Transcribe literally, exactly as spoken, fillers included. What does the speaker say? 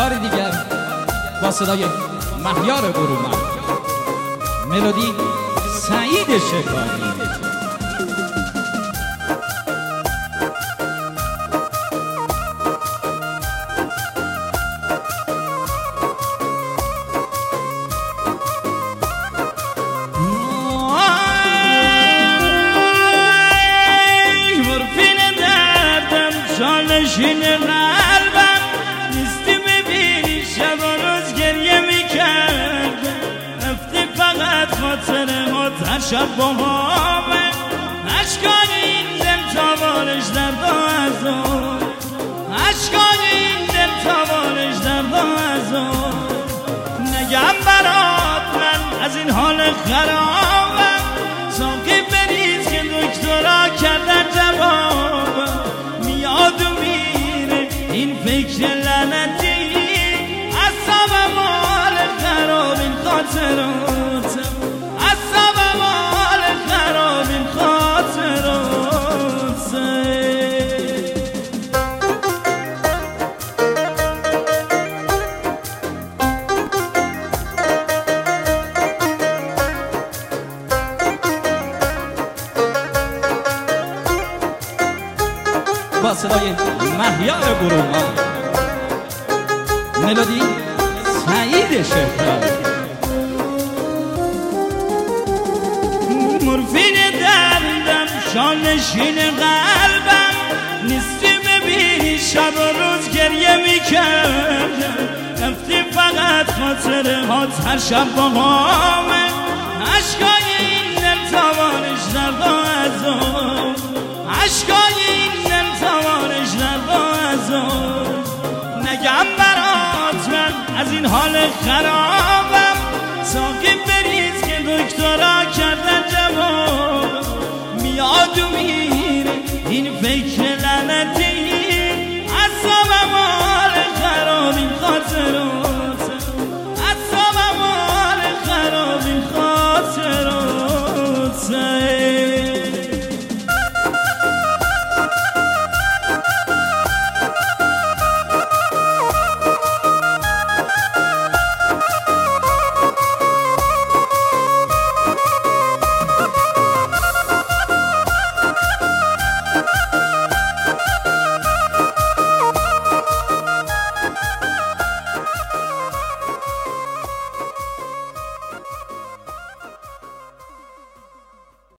بار دیگر با صدای مهیار برومند، ملودی سعید شکاری. شین قلبم نیستی ببینی شب و روز گریه میکرد، رفتی فقط خاطرهات هر شب با همه اشکان این دل تاوانش درد و عذاب، اشکان این دل تاوانش درد و عذاب. نگم برات من از این حال خرابم، ساقی بریز که دکترها کردن جوابم. میاد و میره این فکر لعنتی، اعصابم حال خراب این خاطراتم، اعصابم حال خراب این خاطراتم. با صدای مهیار برومند، ملودی سعید شکاری. مورفین دردم شانشین قلبم نیستی ببینی شب و روز گریه میکردم، رفتی فقط خاطرهات هر شب با همه اشکای این دل تاوانش درد و عذاب، اشکای این دل تاوانش درد و عذاب. نگم برات من از این حال خراب